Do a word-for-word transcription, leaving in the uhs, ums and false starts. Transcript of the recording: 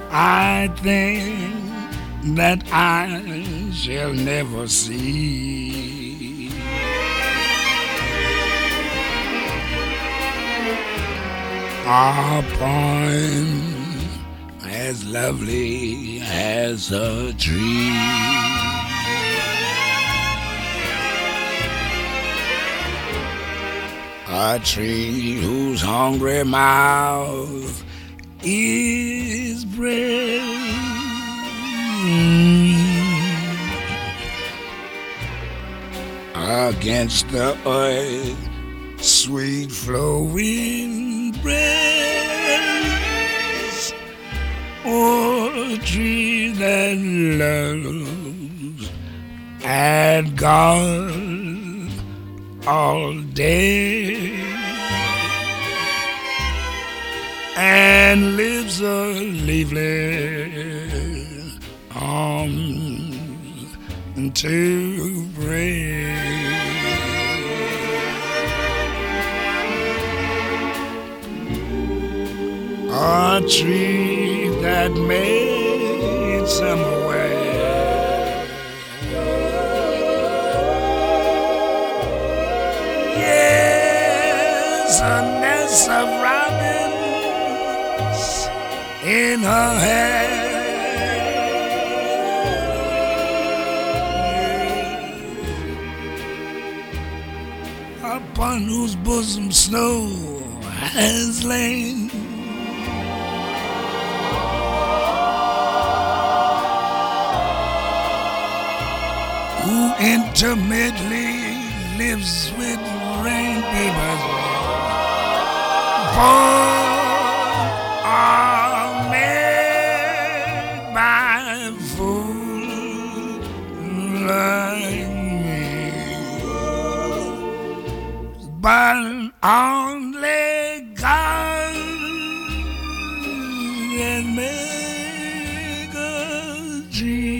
I think that I shall never see a poem as lovely as a tree. A tree whose hungry mouth is bread. Against the earth, sweet flowing breast. Oh, a tree that loves and God all day and lives a leafless arms to break. A tree that made summer wear. Yes, a nest of robins in her hair. Upon whose bosom snow has lain. Who intimately lives with rain papers. Born are made by fools like me, but only God can make a dream.